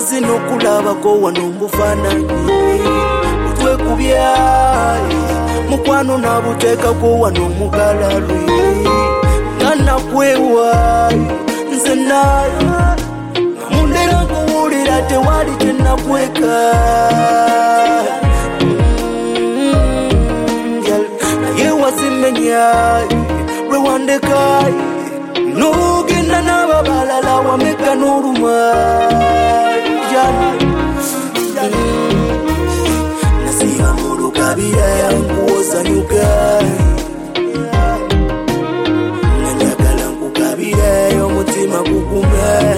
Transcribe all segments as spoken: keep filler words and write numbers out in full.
mukazi n'okulabako wano mubufaananyi twekubya mukwano nabuteekako wano mugalalwe nga nakwewa nze nayo mundera kuwulira tewali kyenakweka naye wasimenya lwe wandeka n'ogenda n'ababalala wameka n'oluma nasiba mu lukabira yankuwosanyuka nga njagala nkukabira omutima gugume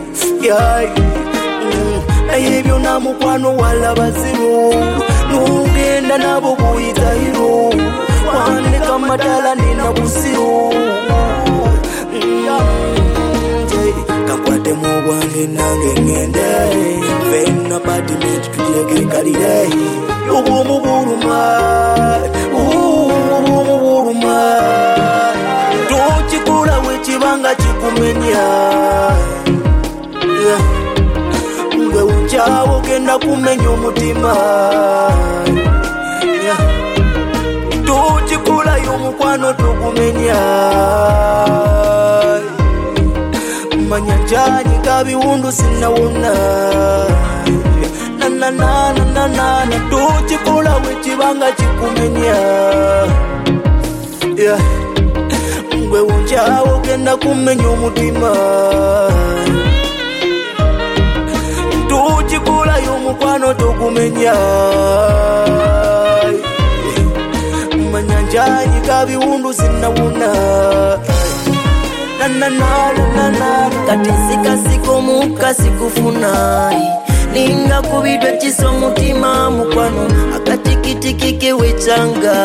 naye byonna mukwano walaba ziro n'ogenda nabo buyitayiro wandeka matala nina busiru kakwate mu bwange nange ngende fenna patimenti tujegenkalire obwomu buluma obwomu buluma tokikola wekibanga kikumenya ngwe unkyawo genda kumenya omutima tokikolayo omukwano tugumenya manya njani kabiwundu sinawona nananananana tokikola wekibanga kikumenya ngwe unkyawo genda kumenya omutima tokikolayo omukwano tugumenya manya njani kabiwundu sinawona kati sikasiko mukasi kufuna ninga kubidwa kiso mutima mukwano akatikitikike wechanga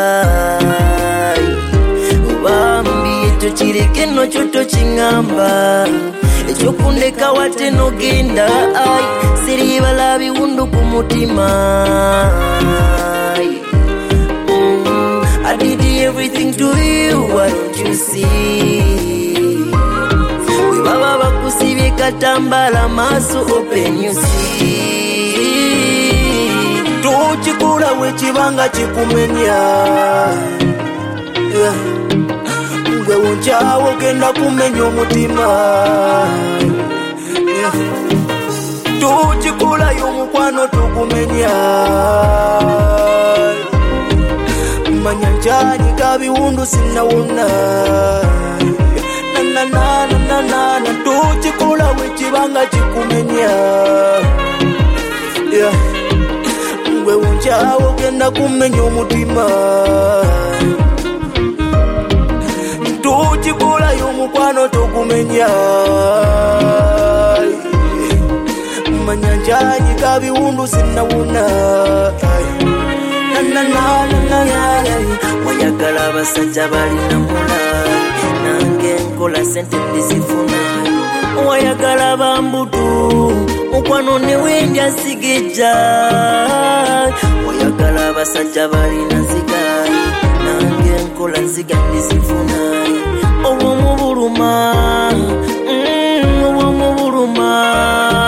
bambi ekyo kireke nokyo tokingamba ekyokundeka wate nogenda ai siribala biwundu ku mutima I did everything to you, why don't you see? We baba bakusibye katambala maso open you see. Tokikola wekibanga kikumenya ngwe unkyawo genda kumenya omutima tokikolayo omukwano tugumenya manya njani kabiwundu sinawona nananananana tokikola wekibanga kikumenya ngwe unkyawo genda kumenya omutima tokikolayo omukwano tugumenya manya njani kabiwundu sinawona wayagala abasajja balina mulayi nange nkola sente ndizifuna wayagala bambutu mukwano newendya sigejja wayagala abasajja balina nzigayi nange nkola nziga ndizifuna obwomu buluma obwomu buluma